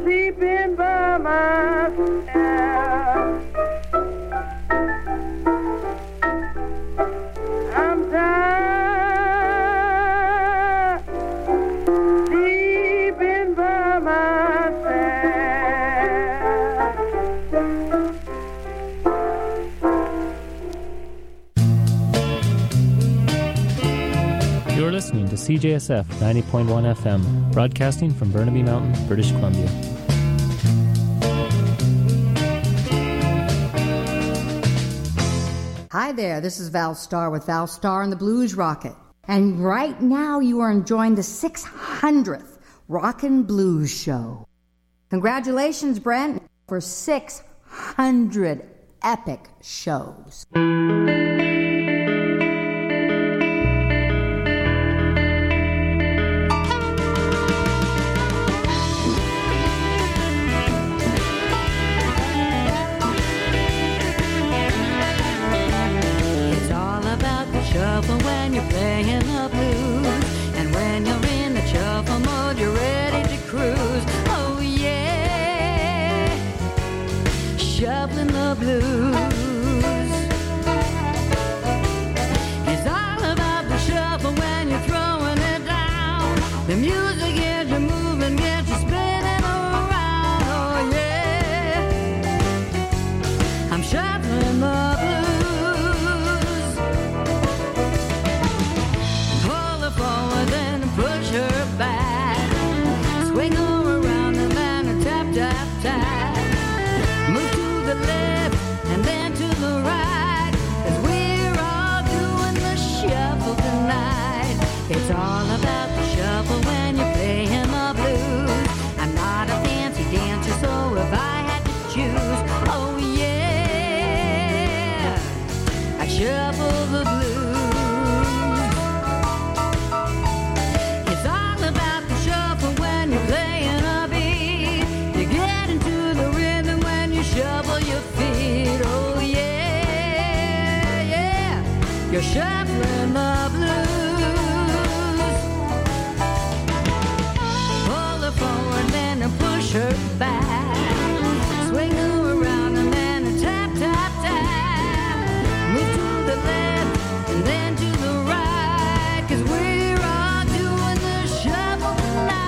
sleeping by myself. I'm tired sleeping by myself. You're listening to CJSF 90.1 FM, broadcasting from Burnaby Mountain, British Columbia. Hi there, this is Val Starr with Val Starr and the Blues Rocket. And right now you are enjoying the 600th Rockin' Blues Show. Congratulations, Brent, for 600 epic shows. Shuffle when you're playing the blues, and when you're in the shuffle mode, you're ready to cruise. Oh yeah, shuffling the blues. It's all about the shuffle when you're throwing it down. The music gets you moving, gets you spinning around. Oh yeah, I'm shuffling the blues. Forward and push her back. Swing her around and then tap, tap, tap. Move to the left and then to the right, 'cause we're all doing the shuffle tonight. It's all about the shuffle when you're playing the blues. I'm not a fancy dancer, so if I had to choose, oh yeah, I shuffle the blues. Shuffle your feet, oh yeah, yeah. You're shuffling the blues. Pull her forward, then push her back. Swing her around and then tap, tap, tap. Move to the left and then to the right, 'cause we're all doing the shuffle tonight.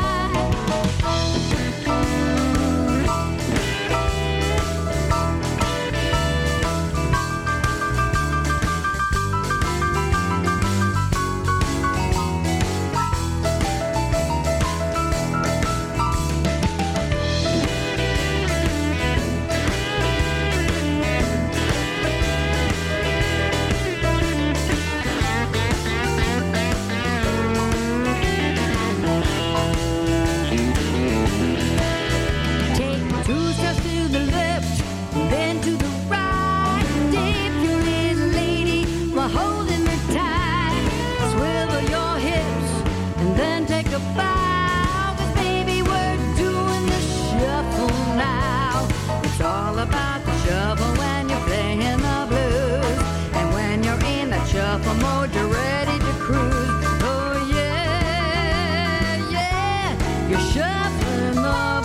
Shuffle mode, you're ready to cruise. Oh yeah, yeah, you're shuffling the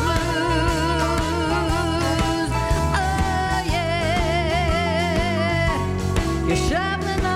blues. Oh yeah, you're shuffling the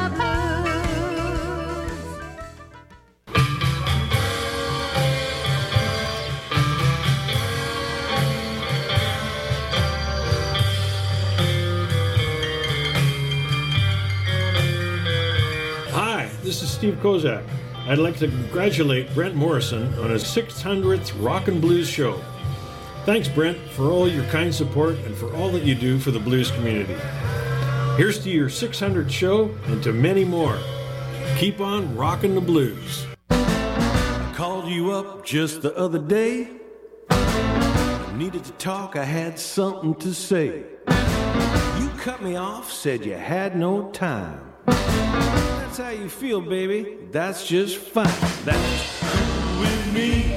This is Steve Kozak. I'd like to congratulate Brent Morrison on his 600th Rockin' Blues show. Thanks, Brent, for all your kind support and for all that you do for the blues community. Here's to your 600th show and to many more. Keep on rockin' the blues. I called you up just the other day. I needed to talk, I had something to say. You cut me off, said you had no time. That's how you feel, baby. That's just fine. That's cool with me.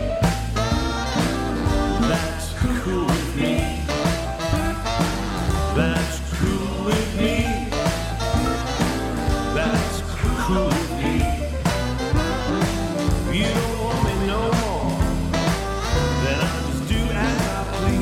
That's cool with me. That's cool with me. That's cool with me. You don't want me no more. Then I'll just do as I please.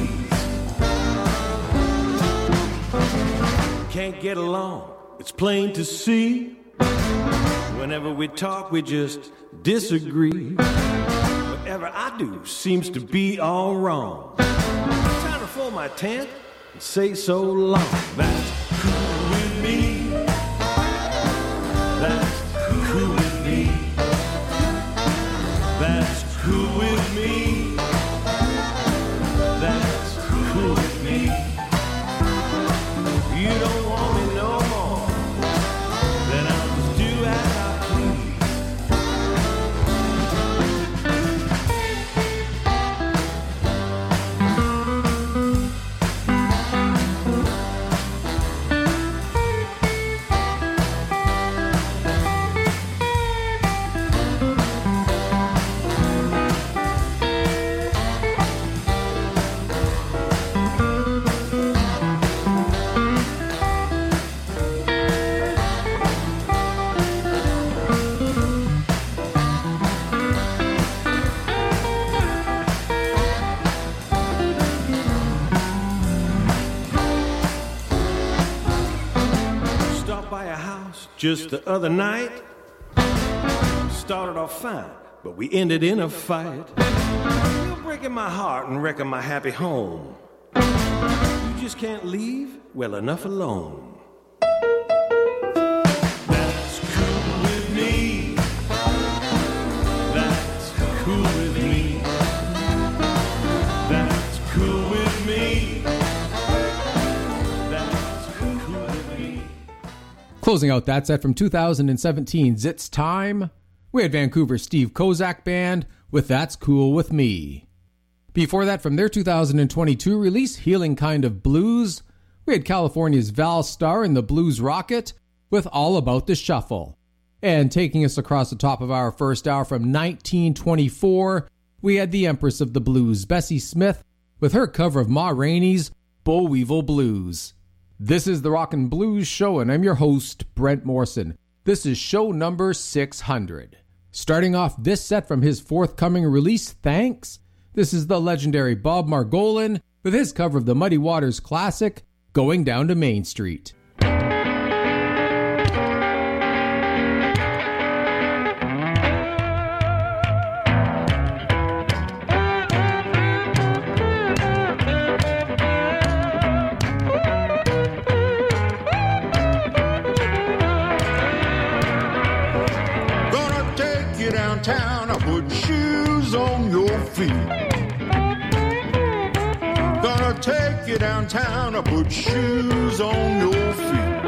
can't get along. It's plain to see. Whenever we talk, we just disagree. Whatever I do seems to be all wrong. Time to fold my tent and say so long. That's cool with me. That's cool with me. That's cool with me. That's cool with me. You don't want me no more, then I'll just do as I please. Just the other night, started off fine, but we ended in a fight. You're breaking my heart and wrecking my happy home. You just can't leave well enough alone. That's cool with me. That's cool with me. That's cool with me. That's cool with me. Closing out that set from 2017's It's Time, we had Vancouver's Steve Kozak Band with That's Cool With Me. Before that, from their 2022 release, Healing Kind of Blues, we had California's Val Starr and the Blues Rocket with All About the Shuffle. And taking us across the top of our first hour from 1924, we had the Empress of the Blues, Bessie Smith, with her cover of Ma Rainey's Boll Weevil Blues. This is the Rockin' Blues Show, and I'm your host, Brent Morrison. This is show number 600. Starting off this set from his forthcoming release, Thanks, this is the legendary Bob Margolin with his cover of the Muddy Waters classic, Going Down to Main Street. Downtown, I put shoes on your feet. Gonna take you downtown, I put shoes on your feet.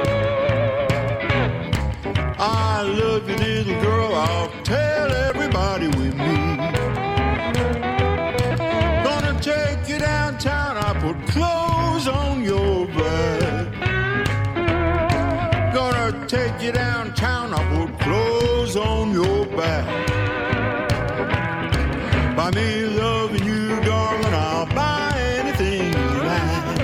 I love you, little girl, I'll tell everybody with me. Gonna take you downtown, I put clothes on your back. Gonna take you downtown, I put clothes on your back. By me loving you, darling, I'll buy anything you like.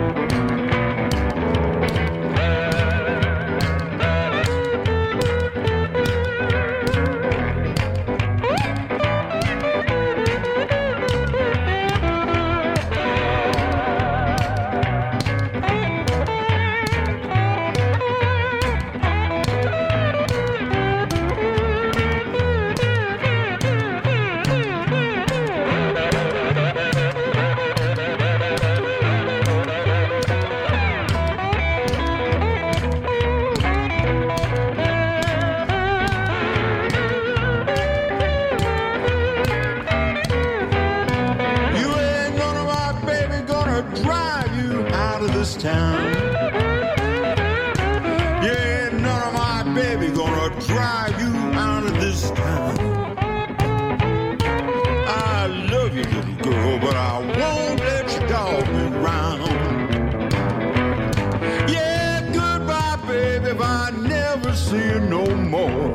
Town. Yeah, none of my baby gonna drive you out of this town. I love you, little girl, but I won't let you dog me round. Yeah, goodbye, baby, if I never see you no more.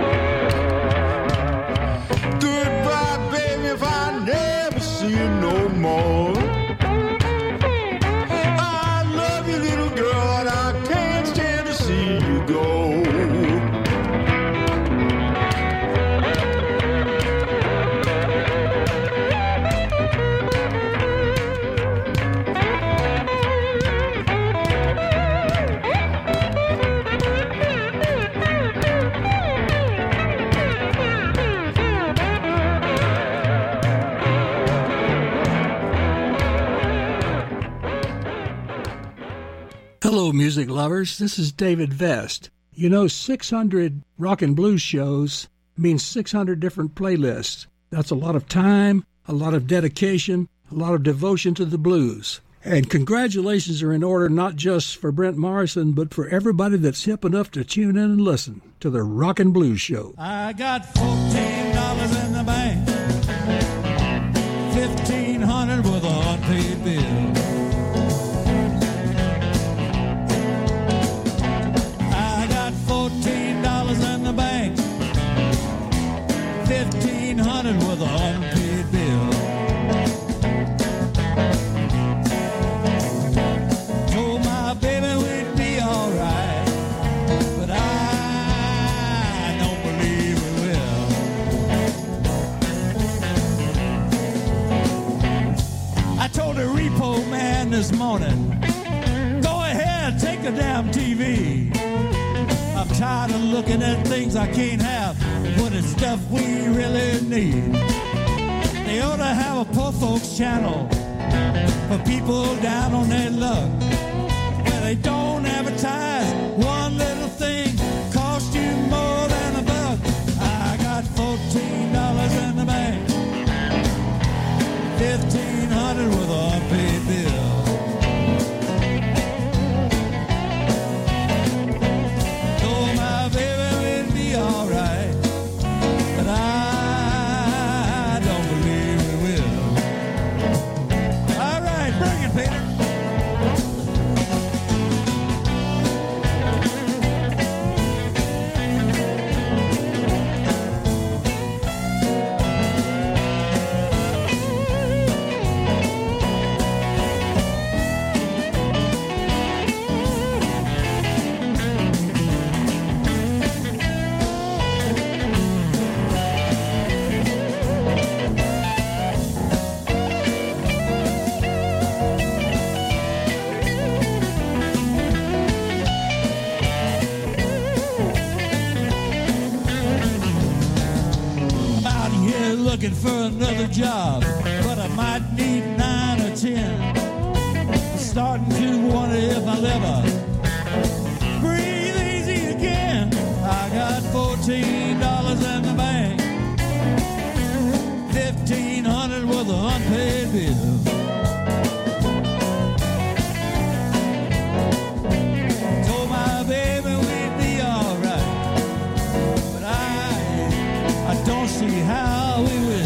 Goodbye, baby, if I never see you no more. Hello, music lovers. This is David Vest. You know, 600 rock and blues shows means 600 different playlists. That's a lot of time, a lot of dedication, a lot of devotion to the blues. And congratulations are in order not just for Brent Morrison, but for everybody that's hip enough to tune in and listen to the Rock and Blues Show. I got $14 in the bank, $1,500 with an unpaid bill. I got $14 in the bank, $1,500 with an unpaid bill. Told my baby we'd be alright, but I don't believe we will. I told the repo man this morning, go ahead, take the damn TV. I'm tired of looking at things I can't have when it's stuff we really need. They ought to have a poor folks channel for people down on their luck, where they don't advertise one little thing cost you more than a buck. I got $14 in the bank, $1,500 with an unpaid bill. Told my baby we'd be alright, but I don't believe we will. All right, bring it, Peter. Looking for another job, but I might need 9 or 10. Starting to wonder if I'll ever breathe easy again. I got $14 in the bank, $1,500 with an unpaid bill. Told my baby we'd be alright, but I don't see how we will.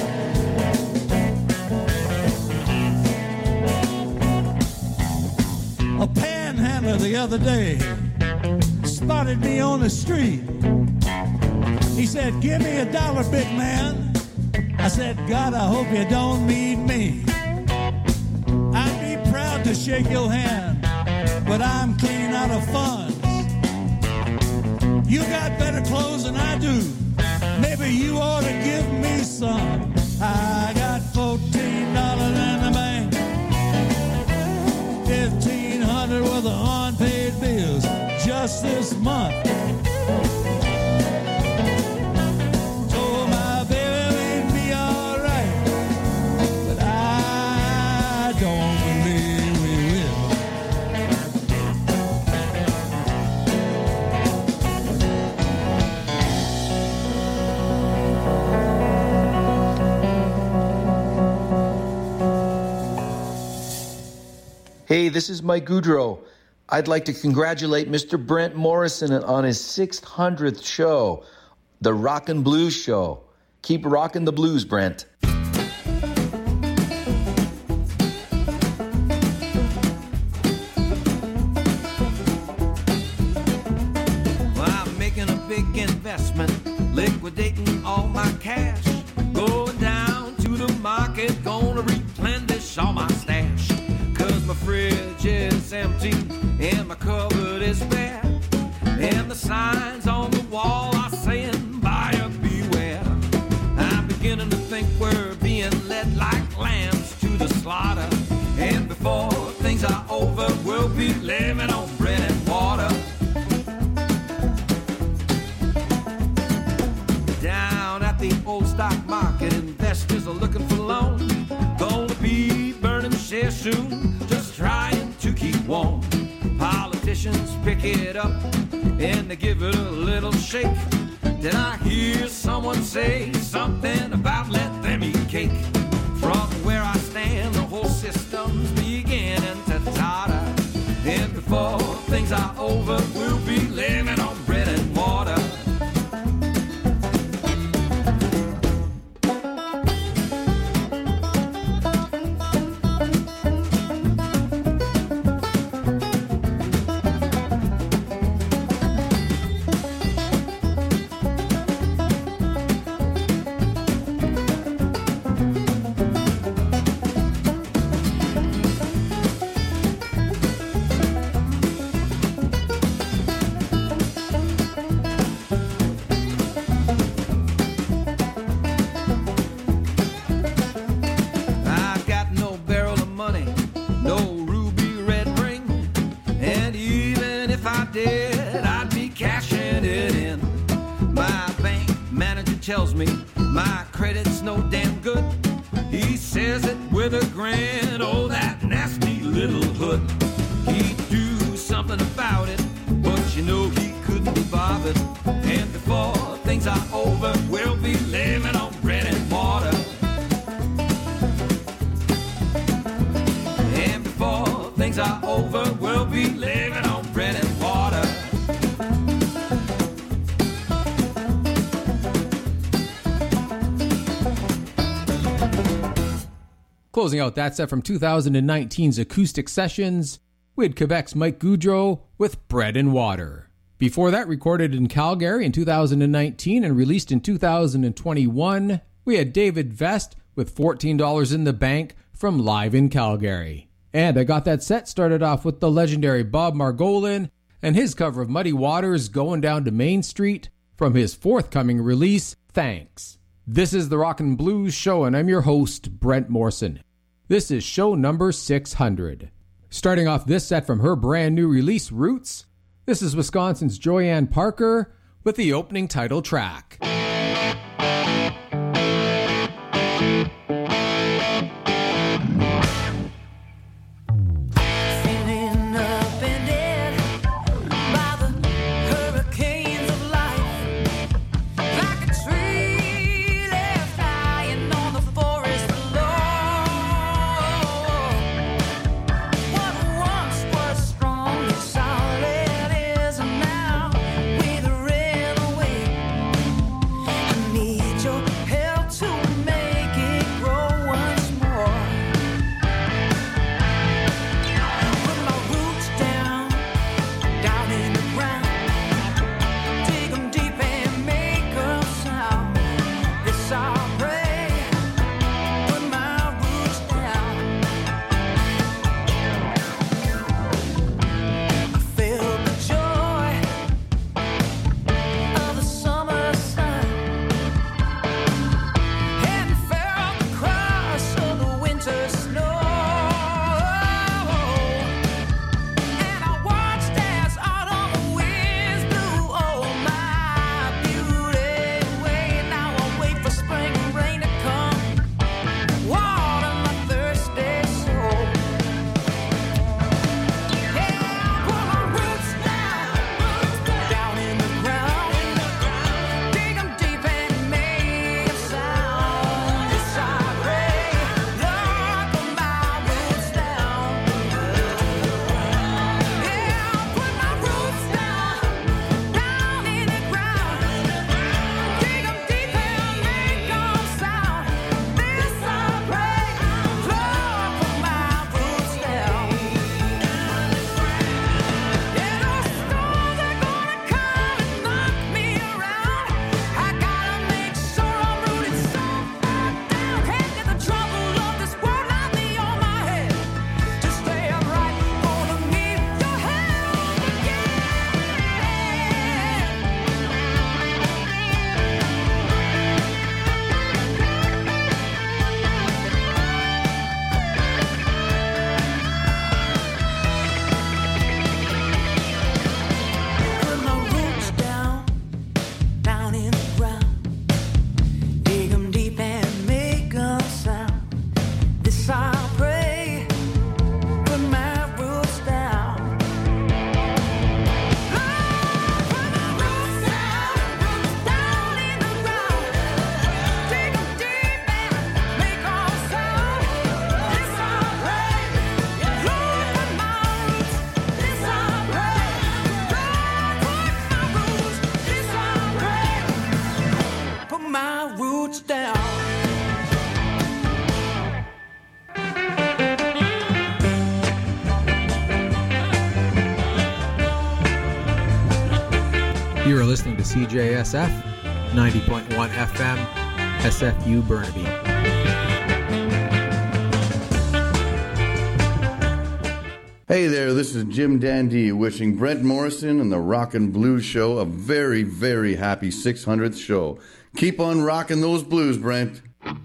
A panhandler the other day spotted me on the street. He said, "Give me $1, big man." I said, "God, I hope you don't mean me. I'd be proud to shake your hand, but I'm clean out of funds. You got better clothes than I do. Maybe you ought to give me some." I got $14 in the bank, $1,500 with the unpaid bills just this month. Told my baby we'd be alright, but I don't believe we will. Hey, this is Mike Goudreau. I'd like to congratulate Mr. Brent Morrison on his 600th show, the Rock and Blues Show. Keep rocking the blues, Brent. Well, I'm making a big investment, liquidating all my cash, going down to the market, gonna replenish all my stash. Cause my fridge is empty and my cupboard is bare, and the signs on the wall are saying buyer beware. I'm beginning to think we're being led like lambs to the slaughter, and before things are over we'll be living on bread and water. Down at the old stock market, investors are looking for loans, gonna be burning shares soon, just trying to keep warm. musicians pick it up and they give it a little shake. Then I hear someone say something about let them eat cake. From where I stand, the whole system's beginning to totter. And before things are over, we'll be living on bread and water. Tells me my credit's no damn good. He says it with a grin, oh that nasty little hood. He'd do something about it, but you know he couldn't be bothered. And before things are over, we'll be living on bread and water. And before things are over, we'll be living on bread and water. Closing out that set from 2019's Acoustic Sessions, we had Quebec's Mike Goudreau with Bread and Water. Before that, recorded in Calgary in 2019 and released in 2021, we had David Vest with $14 in the Bank from Live in Calgary. And I got that set started off with the legendary Bob Margolin and his cover of Muddy Waters' Going Down to Main Street from his forthcoming release, Thanks. This is the Rock and Blues Show, and I'm your host, Brent Morrison. This is show number 600. Starting off this set from her brand new release, Roots, this is Wisconsin's Joyanne Parker with the opening title track. Solid is now with a red away. You are listening to CJSF 90.1 FM, SFU Burnaby. Hey there, this is Jim Dandy wishing Brent Morrison and the Rockin' Blues Show a very, very happy 600th show. Keep on rocking those blues, Brent.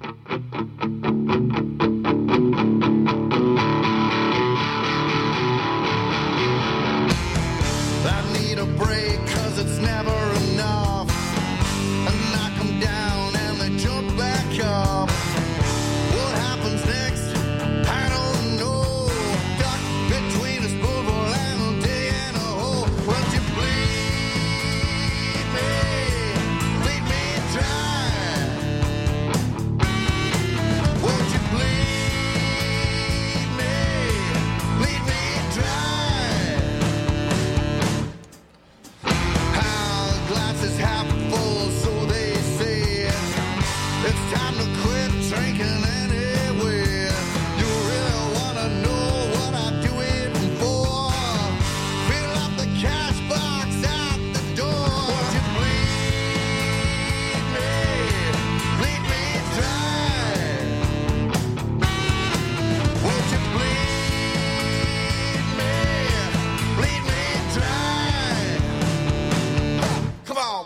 I need a break 'cause it's never enough. I knock 'em down and they jump back up. What happens next? I don't know. Duck between a spoonful and a day and a hole. Won't you bleed me dry? Won't you bleed me dry? Glass is half full, so they say. It's time to quit drinking anyway. You really wanna know what I do it for? Fill up the cash box out the door. Won't you bleed me dry? Won't you bleed me dry? Come on.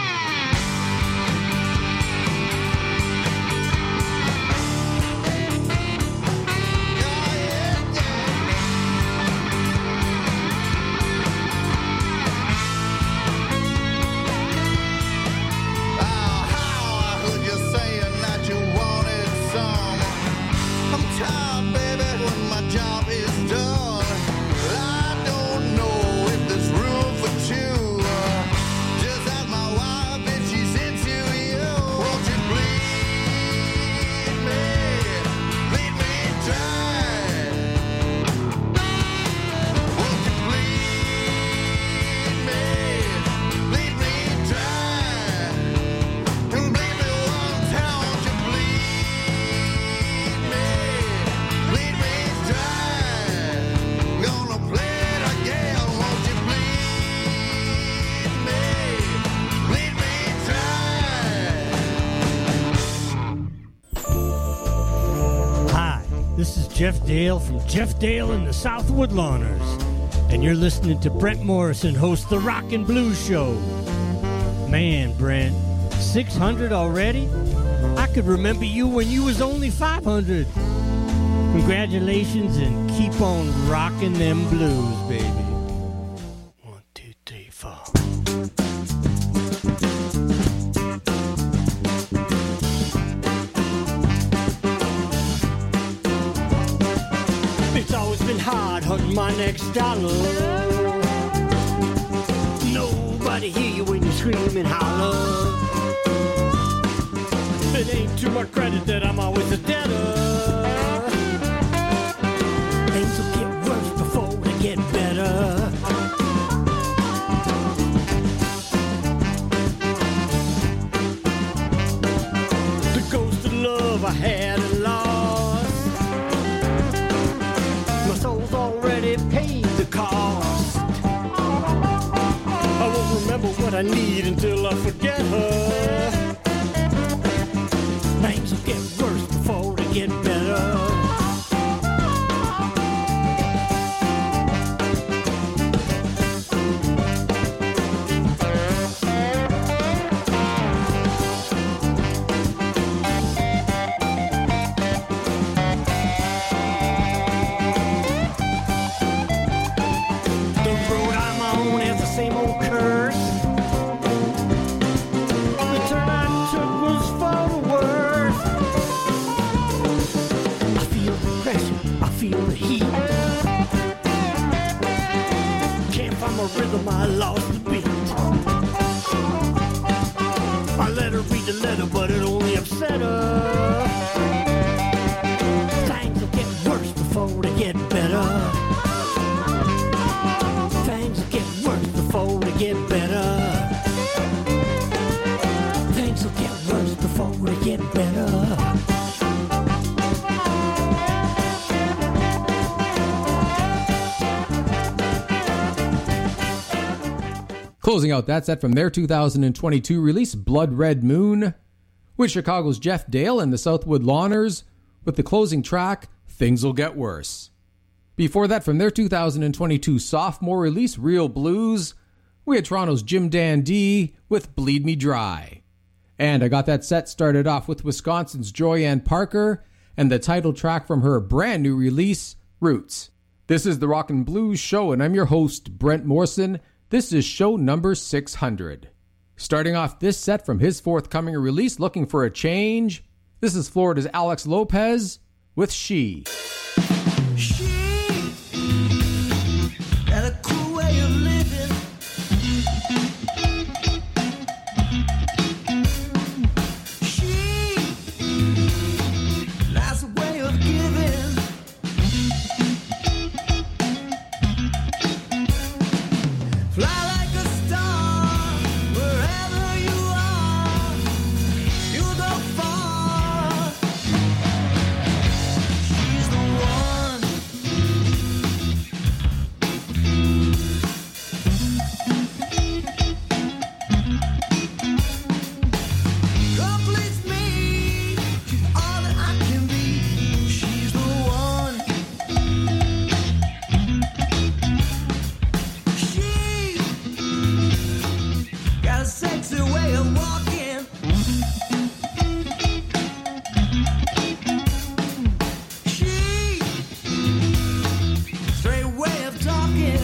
I heard you saying that you wanted some. I'm tired, baby, when my job is done. I don't know if there's room for two. Just ask my wife if she's into you. Won't you bleed me dry? Won't you bleed me dry? And bleed me one time, won't you bleed me dry? Gonna play it again, won't you bleed me dry? Hi, this is Jeff Dale from Jeff Dale and the Southwood Lawners, and you're listening to Brent Morrison host the Rockin' Blues Show. Man, Brent, 600 already? I could remember you when you was only 500. Congratulations and keep on rocking them blues, baby. 1, 2, 3, 4. It's always been hard hunting my next dollar. Nobody hear you when you scream and holler. It ain't to my credit that I'm always a debtor. Things will get worse before they get better. The ghost of love I had and lost. My soul's already paid the cost. I won't remember what I need until I forget her. Things will get worse before they get better. The road I'm on has the same old curse. The turn I took was for the worst. I feel the pressure, I feel the heat. Can't find my rhythm, I lost the beat. I let her read the letter, but it only upset her. Things will get worse before they get better. Things will get worse before they get better. Things will get worse before they get better. Closing out that set from their 2022 release, Blood Red Moon, with Chicago's Jeff Dale and the Southwood Lawners, with the closing track, Things'll Get Worse. Before that, from their 2022 sophomore release, Real Blues, we had Toronto's Jim Dandee with Bleed Me Dry. And I got that set started off with Wisconsin's Joyanne Parker and the title track from her brand new release, Roots. This is the Rock and Blues Show, and I'm your host, Brent Morrison. This is show number 600. Starting off this set from his forthcoming release, Looking for a Change, this is Florida's Alex Lopez with She. Got a cool way of living. She nice way of giving. Fly like a star wherever you are. You'll go far. She's the one. Completes me. She's all that I can be. She's the one. She got a sexy way of walking. She straight way of talking.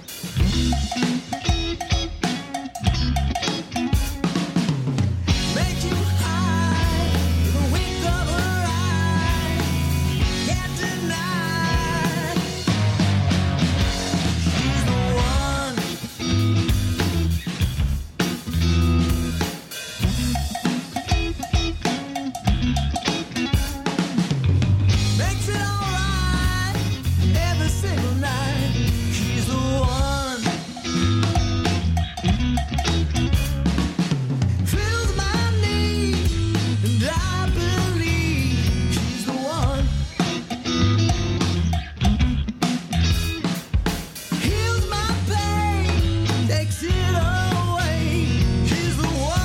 Makes you high with a wink of her eye. Can't deny. She's the one. Makes it alright every single night. She's the one. Fills my need, and I believe she's the one. Heals my pain, takes it away. She's the one.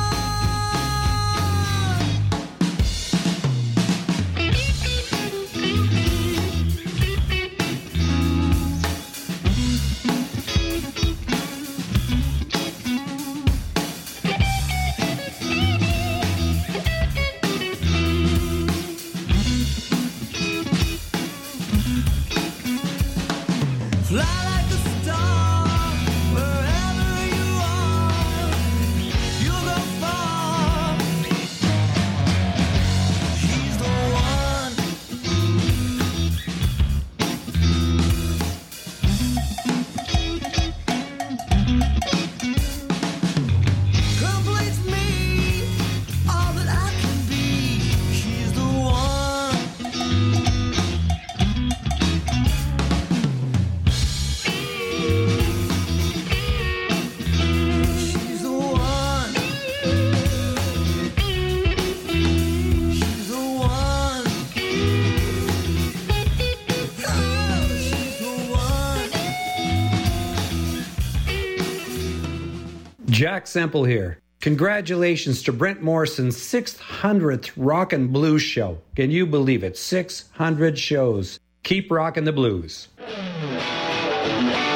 Fly like a star wherever you are. You'll go far. She's the one. Completes me, all that I can be. She's the one. She's the one. She's the one. Oh, she's the one. Jack Semple here. Congratulations to Brent Morrison's 600th Rock and Blues show. Can you believe it? 600 shows. Keep rocking the blues.